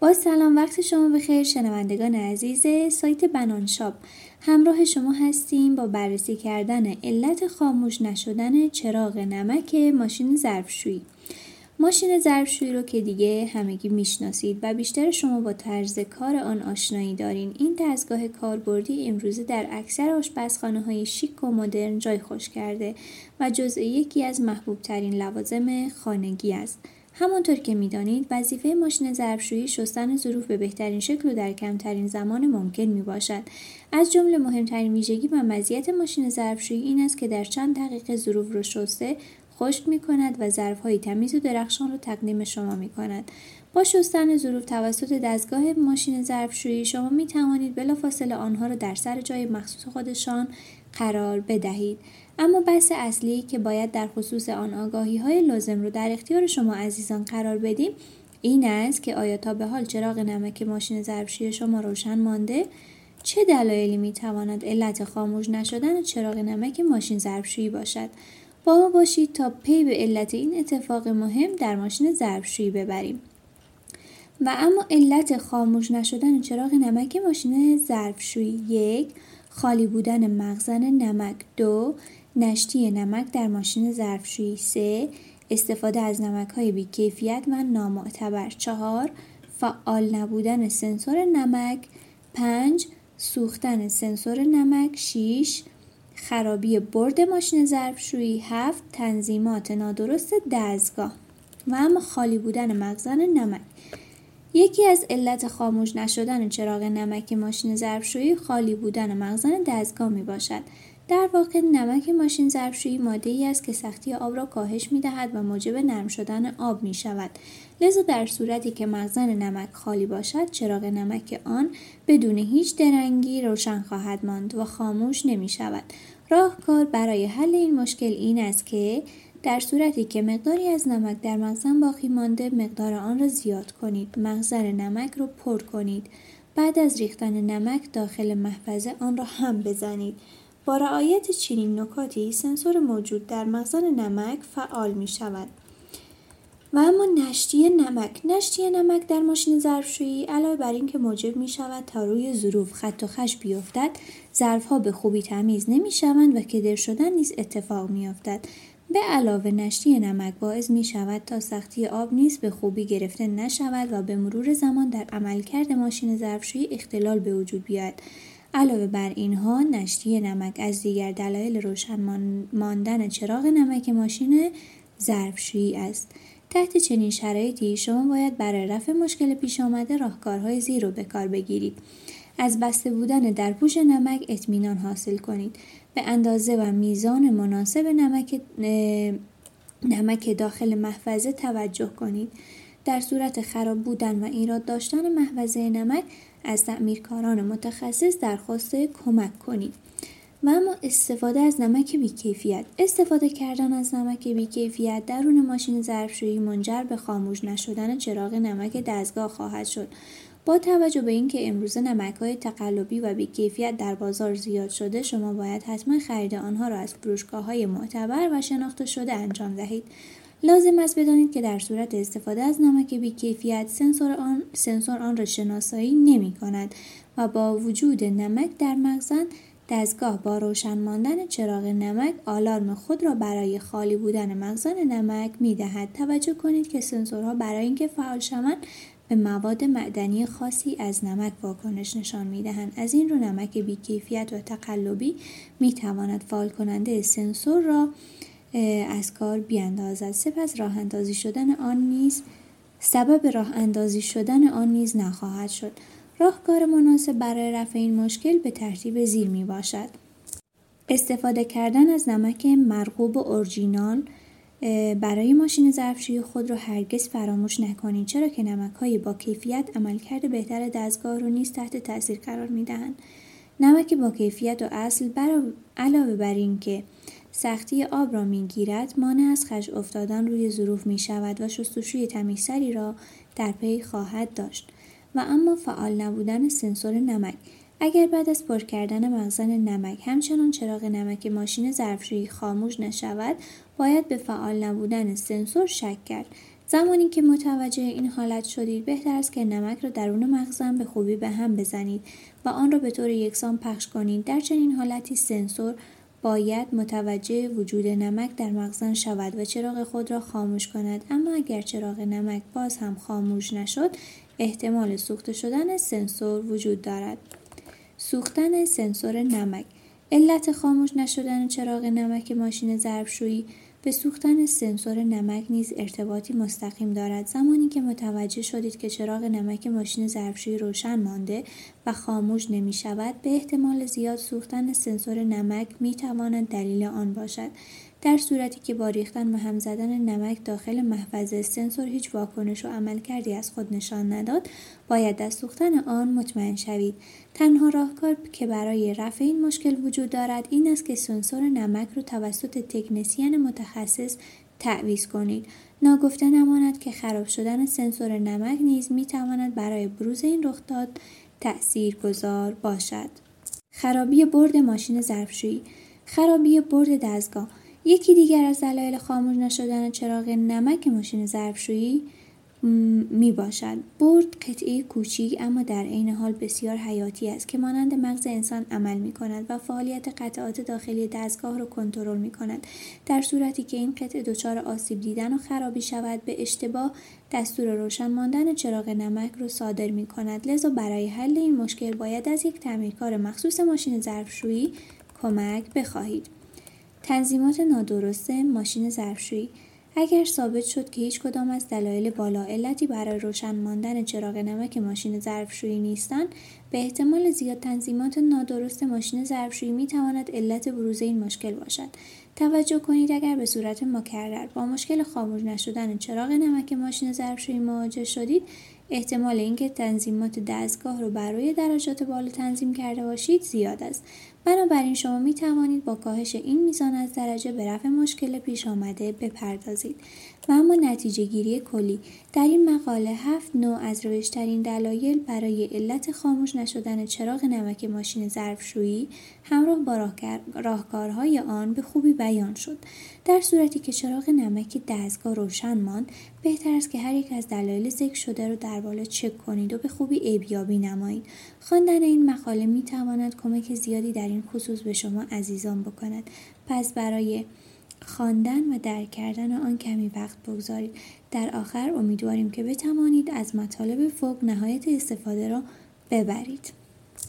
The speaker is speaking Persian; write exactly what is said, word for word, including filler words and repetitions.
با سلام، وقت شما بخیر شنوندگان عزیز سایت بنان شاپ. همراه شما هستیم با بررسی کردن علت خاموش نشدن چراغ نمک ماشین ظرفشویی. ماشین ظرفشویی رو که دیگه همگی میشناسید و بیشتر شما با طرز کار آن آشنایی دارین. این دستگاه کاربردی امروزه در اکثر آشپزخانه‌های شیک و مدرن جای خوش کرده و جزء یکی از محبوب ترین لوازم خانگی است. همانطور که می‌دانید وظیفه ماشین ظرفشویی شستن ظروف به بهترین شکل و در کمترین زمان ممکن میباشد. از جمله مهمترین ویژگی و مزیت ماشین ظرفشویی این است که در چند دقیقه ظروف را شسته خشک می‌کند و ظرف‌های تمیز و درخشان را تقدیم شما می‌کند. با شستن ظروف توسط دستگاه ماشین ظرفشویی شما می‌توانید بلافاصله آنها را در سر جای مخصوص خودشان قرار بدهید. اما بحث اصلی که باید در خصوص آن آگاهی‌های لازم رو در اختیار شما عزیزان قرار بدیم این است که آیا تا به حال چراغ نمک ماشین ظرفشویی شما روشن مانده؟ چه دلایلی می‌تواند علت خاموش نشدن چراغ نمک ماشین ظرفشویی باشد؟ با ما باشید تا پی به علت این اتفاق مهم در ماشین ظرفشویی ببریم. و اما علت خاموش نشدن چراغ نمک ماشین ظرفشویی: یک، خالی بودن مخزن نمک. دو، نشتی نمک در ماشین ظرفشویی. سه، استفاده از نمک‌های بی‌کیفیت و نامعتبر. چهار، فعال نبودن سنسور نمک. پنج، سوختن سنسور نمک. شش، خرابی برد ماشین ظرفشویی. هفت، تنظیمات نادرست دستگاه. و اما خالی بودن مخزن نمک. یکی از علت خاموش نشدن چراغ نمک ماشین ظرفشویی خالی بودن مخزن دستگاه می باشد. در واقع نمک ماشین ظرفشویی ماده‌ای است که سختی آب را کاهش می‌دهد و موجب نرم شدن آب می‌شود. لذا در صورتی که مخزن نمک خالی باشد، چراغ نمک آن بدون هیچ درنگی روشن خواهد ماند و خاموش نمی‌شود. راهکار برای حل این مشکل این است که در صورتی که مقداری از نمک در مخزن باقی مانده، مقدار آن را زیاد کنید. مخزن نمک را پر کنید. بعد از ریختن نمک داخل محفظه آن را هم بزنید. با رعایت چنین نکاتی سنسور موجود در مخزن نمک فعال می شود. و اما نشتی نمک. نشتی نمک در ماشین ظرفشویی علاوه بر این که موجب می شود تا روی ظروف خط و خش بیفتد، ظرفها به خوبی تمیز نمی شوند و کدر شدن نیز اتفاق می افتد. به علاوه نشتی نمک باعث می شود تا سختی آب نیز به خوبی گرفته نشود و به مرور زمان در عملکرد ماشین ظرفشویی اختلال به وجود بیاید. علاوه بر اینها نشتی نمک از دیگر دلایل روشن ماندن چراغ نمک ماشین ظرفشویی است. تحت چنین شرایطی شما باید برای رفع مشکل پیش آمده راهکارهای زیر رو به کار بگیرید. از بسته بودن در پوش نمک اطمینان حاصل کنید. به اندازه و میزان مناسب نمک نمک داخل محفظه توجه کنید. در صورت خراب بودن و ایراد داشتن محفظه نمک از تعمیرکاران متخصص درخواست کمک کنید. و اما استفاده از نمک بی‌کیفیت. استفاده کردن از نمک بی‌کیفیت درون ماشین ظرفشویی منجر به خاموش نشدن چراغ نمک دستگاه خواهد شد. با توجه به اینکه امروزه نمک‌های تقلبی و بی‌کیفیت در بازار زیاد شده، شما باید حتما خرید آنها را از فروشگاه‌های معتبر و شناخته شده انجام دهید. لازم است بدانید که در صورت استفاده از نمک بی‌کیفیت سنسور آن سنسور آن را شناسایی نمی‌کند و با وجود نمک در مخزن، دستگاه با روشن ماندن چراغ نمک آلارم خود را برای خالی بودن مخزن نمک می‌دهد. توجه کنید که سنسورها برای اینکه فعال شوند به مواد معدنی خاصی از نمک واکنش نشان می‌دهند. از این رو نمک بی‌کیفیت و تقلبی می‌تواند فعال کننده سنسور را از کار بیاندازد. سپس راه اندازی شدن آن نیز سبب راه اندازی شدن آن نیز نخواهد شد. راهکار مناسب برای رفع این مشکل به ترتیب زیر می باشد: استفاده کردن از نمک مرغوب و اورجینال. برای ماشین ظرفشویی خود را هرگز فراموش نکنید، چرا که نمک‌های با کیفیت عملکرد بهتر دستگاه را نیز تحت تاثیر قرار می‌دهند. نمک با کیفیت و اصل علاوه بر این که سختی آب را می‌گیرد، مانع از خش افتادن روی ظروف می‌شود و شستشوی تمیزتری را در پی خواهد داشت. و اما فعال نبودن سنسور نمک. اگر بعد از پر کردن مخزن نمک همچنان چراغ نمک ماشین ظرفشویی خاموش نشود، باید به فعال نبودن سنسور شک کرد. زمانی که متوجه این حالت شدید بهتر است که نمک را درون مخزن به خوبی به هم بزنید و آن را به طور یکسان پخش کنید. در چنین حالتی سنسور باید متوجه وجود نمک در مخزن شود و چراغ خود را خاموش کند. اما اگر چراغ نمک باز هم خاموش نشد، احتمال سوخته شدن سنسور وجود دارد. سوختن سنسور نمک. علت خاموش نشدن چراغ نمک ماشین ظرفشویی به سوختن سنسور نمک نیز ارتباطی مستقیم دارد. زمانی که متوجه شدید که چراغ نمک ماشین ظرفشویی روشن مانده و خاموش نمی شود، به احتمال زیاد سوختن سنسور نمک می تواند دلیل آن باشد. در صورتی که با ریختن و هم زدن نمک داخل محفظه سنسور هیچ واکنش و عملکردی از خود نشان نداد، باید از سوختن آن مطمئن شوید. تنها راهکار که برای رفع این مشکل وجود دارد این است که سنسور نمک را توسط تکنسین متخصص تعویض کنید. ناگفته نماند که خراب شدن سنسور نمک نیز می تواند برای بروز این رخداد تأثیرگذار باشد. خرابی بورد ماشین ظرفشویی. خرابی بورد دستگاه یکی دیگر از دلایل خاموش نشدن چراغ نمک ماشین ظرفشویی می باشد. بورد قطعه کوچیک اما در عین حال بسیار حیاتی است که مانند مغز انسان عمل می کند و فعالیت قطعات داخلی دستگاه را کنترل می کند. در صورتی که این قطعه دچار آسیب دیدن و خرابی شود، به اشتباه دستور روشن ماندن چراغ نمک را صادر می کند. لذا برای حل این مشکل باید از یک تعمیرکار مخصوص ماشین ظرفشویی کمک بخواهید. تنظیمات نادرست ماشین ظرفشویی. اگر ثابت شد که هیچ کدام از دلایل بالا علتی برای روشن ماندن چراغ نمک ماشین ظرفشویی نیستند، به احتمال زیاد تنظیمات نادرست ماشین ظرفشویی می تواند علت بروز این مشکل باشد. توجه کنید اگر به صورت مکرر با مشکل خاموش نشدن چراغ نمک ماشین ظرفشویی مواجه شدید، احتمال اینکه تنظیمات دستگاه را برای درجات بالا تنظیم کرده باشید زیاد است. بنابراین شما می توانید با کاهش این میزان از درجه به رفع مشکل پیش آمده بپردازید. و اما نتیجه گیری کلی. در این مقاله هفت نوع از روشترین دلایل برای علت خاموش نشدن چراغ نمک ماشین ظرفشویی همراه با راهکارهای آن به خوبی بیان شد. در صورتی که چراغ نمک دستگاه روشن ماند، بهتر است که هر یک از دلایل ذکر شده را در بالا چک کنید و به خوبی عیب‌یابی نمایید. خواندن این مقاله می تواند کمک زیادی در این خصوص به شما عزیزان بکند. پس برای خواندن و درک کردن آن کمی وقت بگذارید. در آخر امیدواریم که بتوانید از مطالب فوق نهایت استفاده را ببرید.